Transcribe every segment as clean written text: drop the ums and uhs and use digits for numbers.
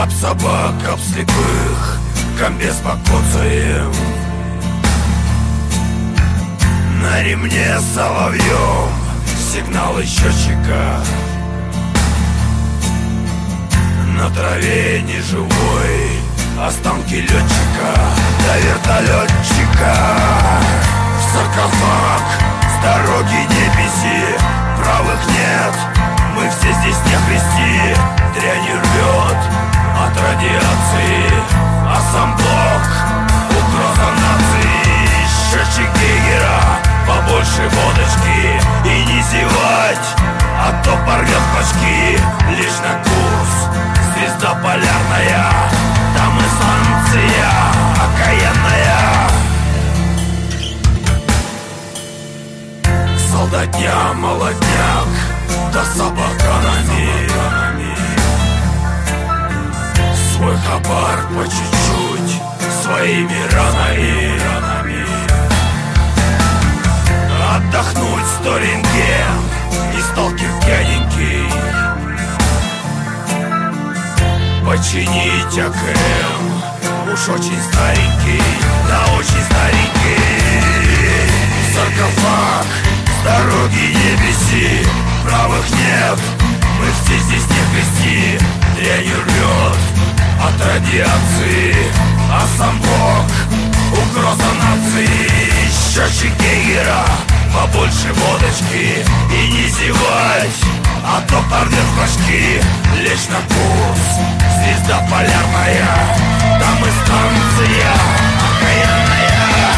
Об собак, об слепых, комбез покоцаем. На ремне соловьем сигналы счетчика. На траве неживой останки летчика до вертолетчика. В саркофаг с дороги не беси, правых нет, мы все здесь не христи. Дрянь рвет от радиации, а сам блок угроза нации. Счетчик Гейгера, побольше водочки и не зевать, а то порвет башки. Лишь на курс звезда полярная, там и станция окаянная. Солдатня, молодняк, да собаканами. Свой хабар по чуть-чуть, своими ранами. Отдохнуть 100 рентген и сталкер пьяненький. Починить АКМ, уж очень старенький, да очень старенький. Саркофаг с дороги не беси, правых нет, мы все здесь не христи. Дрянь рвет от радиации, а сам блок угроза нации. Счетчик Гейгера, побольше водочки и не зевать, а то порвет башки. Лечь на курс, звезда полярная, там и станция окаянная.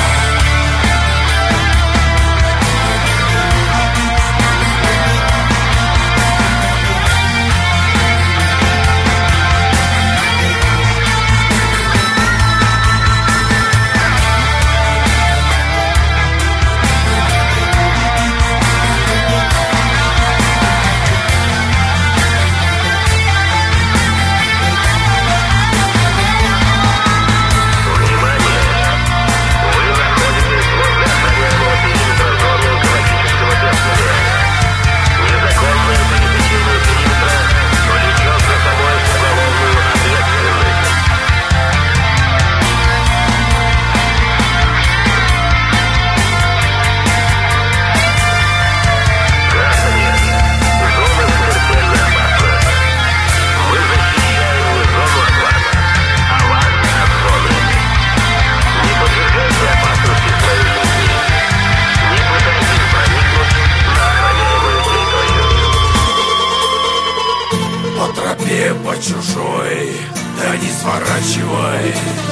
По чужой, да не сворачивай.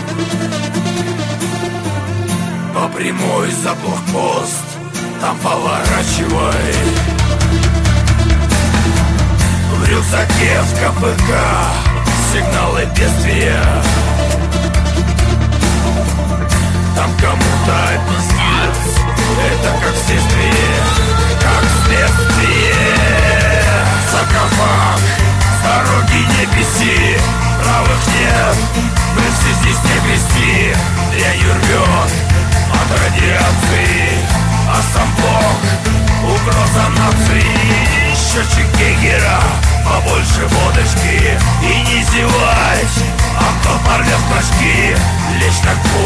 По прямой за блокпост, там поворачивай. В рюкзаке в КПК сигналы бедствия. Там кому-то пиздец, это как следствие, как следствие. Саркофаг, дороги не беси, правых нет, мы все здесь не христи. Дрянь рвет от радиации, а сам блок угроза нации. Счетчик Гейгера, побольше водочки и не зевать, а то порвет башки. Лечь на курс,